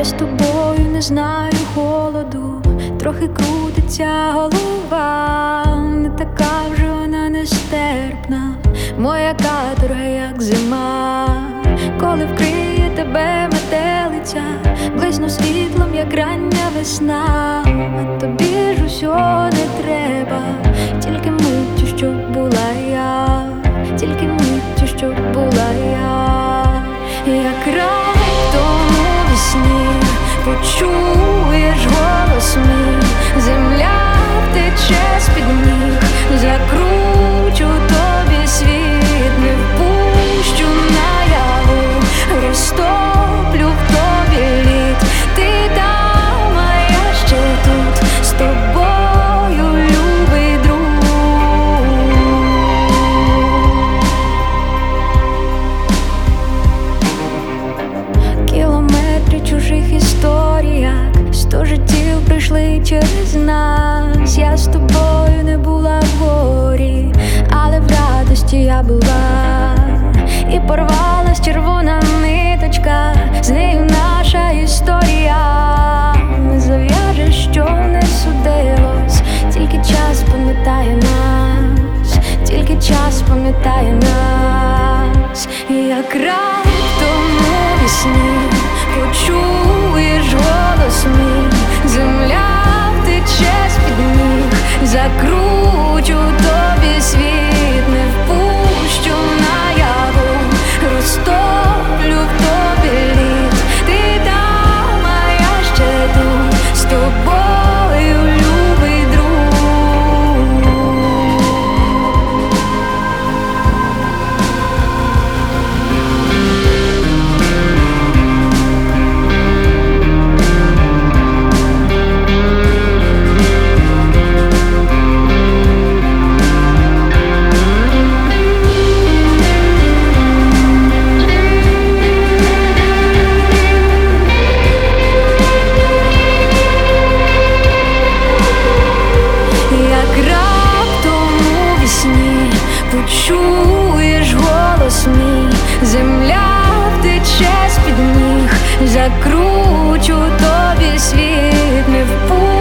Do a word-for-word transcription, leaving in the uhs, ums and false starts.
Я з тобою не знаю холоду, трохи крутиться голова, не така вже вона нестерпна, моя каторга, як зима. Коли вкриє тебе метелиця, блисну світлом, як рання весна. А тобі ж усього не треба, тільки миттю, щоб була я, тільки миттю, щоб була я. Як раптом у вісні почуєш голос мій, земля втече з-під ніг, закручу тобі світ, не впущу наяву, розтоплю в тобі лід. Ти там, а я ще тут, з тобою, любий друг. Кілометри чужих історіях, сто життів прийшли через нас. Я з тобою не була в горі, але в радості я була. І порвалась червона ниточка, з нею наша історія не зав'яже, що не судилось. Тільки час пам'ятає нас, тільки час пам'ятає нас. І як раптом у вісні почуєш голос мій, земля втече з-під ніг, закручу тобі світ, не впущу наяву, розтоплю в тобі лід. Ти там, а я ще тут, з тобою, любий друг. Почуєш голос мій, земля втече з-під ніг, закручу тобі світ, не впущу